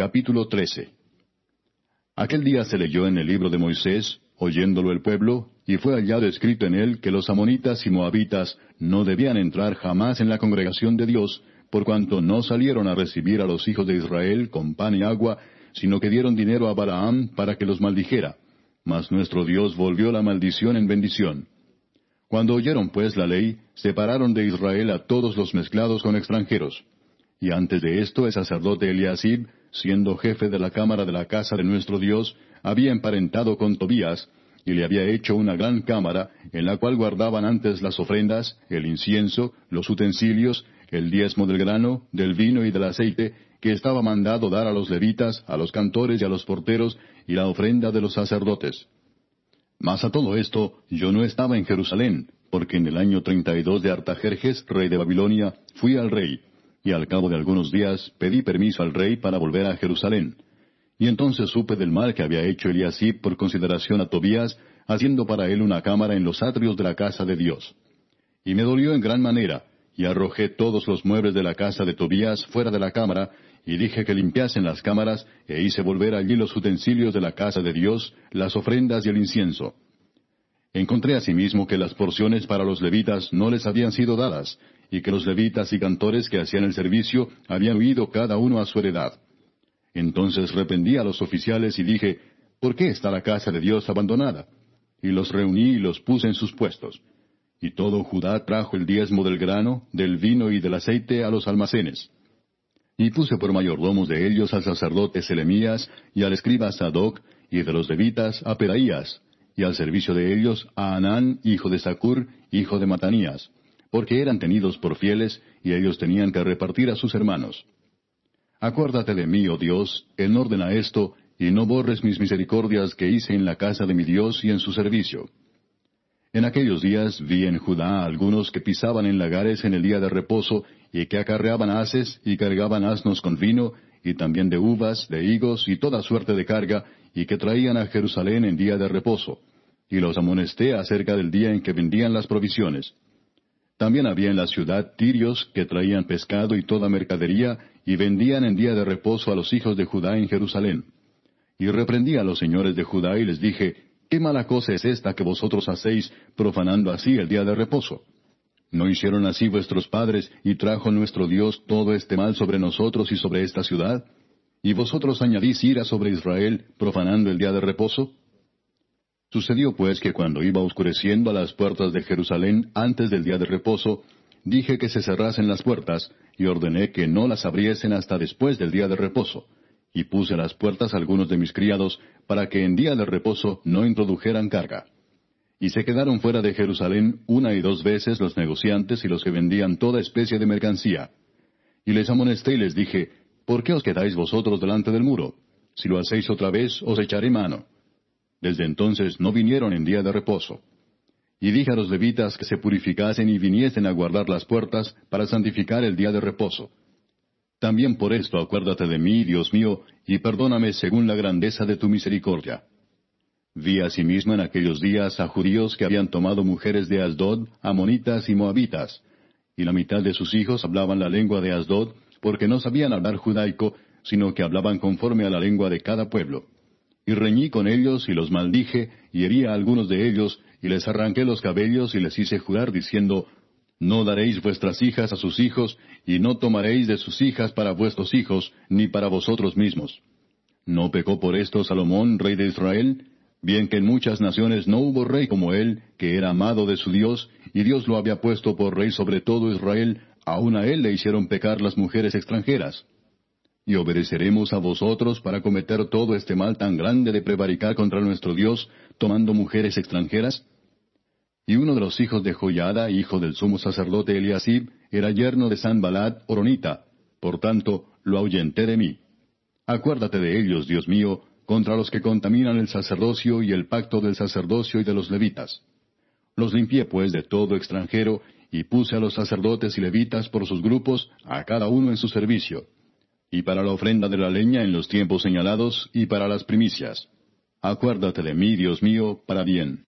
Capítulo 13. Aquel día se leyó en el libro de Moisés, oyéndolo el pueblo, y fue hallado escrito en él que los amonitas y moabitas no debían entrar jamás en la congregación de Dios, por cuanto no salieron a recibir a los hijos de Israel con pan y agua, sino que dieron dinero a Balaam para que los maldijera. Mas nuestro Dios volvió la maldición en bendición. Cuando oyeron pues la ley, separaron de Israel a todos los mezclados con extranjeros. Y antes de esto el sacerdote Eliasib, siendo jefe de la cámara de la casa de nuestro Dios, había emparentado con Tobías, y le había hecho una gran cámara, en la cual guardaban antes las ofrendas, el incienso, los utensilios, el diezmo del grano, del vino y del aceite, que estaba mandado dar a los levitas, a los cantores y a los porteros, y la ofrenda de los sacerdotes. Mas a todo esto yo no estaba en Jerusalén, porque en el año 32 de Artajerjes, rey de Babilonia, fui al rey, y al cabo de algunos días pedí permiso al rey para volver a Jerusalén. Y entonces supe del mal que había hecho Eliasib por consideración a Tobías, haciendo para él una cámara en los atrios de la casa de Dios. Y me dolió en gran manera, y arrojé todos los muebles de la casa de Tobías fuera de la cámara, y dije que limpiasen las cámaras, e hice volver allí los utensilios de la casa de Dios, las ofrendas y el incienso. Encontré asimismo que las porciones para los levitas no les habían sido dadas, y que los levitas y cantores que hacían el servicio habían huido cada uno a su heredad. Entonces reprendí a los oficiales y dije, ¿por qué está la casa de Dios abandonada? Y los reuní y los puse en sus puestos. Y todo Judá trajo el diezmo del grano, del vino y del aceite a los almacenes. Y puse por mayordomos de ellos al sacerdote Selemías y al escriba Sadoc, y de los levitas a Pedaías, y al servicio de ellos a Hanán, hijo de Zacur, hijo de Matanías, porque eran tenidos por fieles, y ellos tenían que repartir a sus hermanos. Acuérdate de mí, oh Dios, en orden a esto, y no borres mis misericordias que hice en la casa de mi Dios y en su servicio. En aquellos días vi en Judá algunos que pisaban en lagares en el día de reposo, y que acarreaban haces, y cargaban asnos con vino, y también de uvas, de higos, y toda suerte de carga, y que traían a Jerusalén en día de reposo. Y los amonesté acerca del día en que vendían las provisiones. También había en la ciudad tirios que traían pescado y toda mercadería, y vendían en día de reposo a los hijos de Judá en Jerusalén. Y reprendí a los señores de Judá y les dije, ¿qué mala cosa es esta que vosotros hacéis, profanando así el día de reposo? ¿No hicieron así vuestros padres, y trajo nuestro Dios todo este mal sobre nosotros y sobre esta ciudad? ¿Y vosotros añadís ira sobre Israel, profanando el día de reposo? Sucedió pues que cuando iba oscureciendo a las puertas de Jerusalén antes del día de reposo, dije que se cerrasen las puertas, y ordené que no las abriesen hasta después del día de reposo. Y puse a las puertas algunos de mis criados, para que en día de reposo no introdujeran carga. Y se quedaron fuera de Jerusalén 1 y 2 veces los negociantes y los que vendían toda especie de mercancía. Y les amonesté y les dije, ¿por qué os quedáis vosotros delante del muro? Si lo hacéis otra vez, os echaré mano. Desde entonces no vinieron en día de reposo. Y dije a los levitas que se purificasen y viniesen a guardar las puertas para santificar el día de reposo. También por esto acuérdate de mí, Dios mío, y perdóname según la grandeza de tu misericordia. Vi asimismo en aquellos días a judíos que habían tomado mujeres de Asdod, amonitas y moabitas, y la mitad de sus hijos hablaban la lengua de Asdod, porque no sabían hablar judaico, sino que hablaban conforme a la lengua de cada pueblo. Y reñí con ellos, y los maldije, y herí a algunos de ellos, y les arranqué los cabellos, y les hice jurar, diciendo, no daréis vuestras hijas a sus hijos, y no tomaréis de sus hijas para vuestros hijos, ni para vosotros mismos. ¿No pecó por esto Salomón, rey de Israel? Bien que en muchas naciones no hubo rey como él, que era amado de su Dios, y Dios lo había puesto por rey sobre todo Israel, aun a él le hicieron pecar las mujeres extranjeras. ¿Y obedeceremos a vosotros para cometer todo este mal tan grande de prevaricar contra nuestro Dios, tomando mujeres extranjeras? Y uno de los hijos de Joiada, hijo del sumo sacerdote Eliasib, era yerno de Sanballat horonita, por tanto lo ahuyenté de mí. Acuérdate de ellos, Dios mío, contra los que contaminan el sacerdocio y el pacto del sacerdocio y de los levitas. Los limpié pues de todo extranjero, y puse a los sacerdotes y levitas por sus grupos, a cada uno en su servicio, y para la ofrenda de la leña en los tiempos señalados, y para las primicias. Acuérdate de mí, Dios mío, para bien.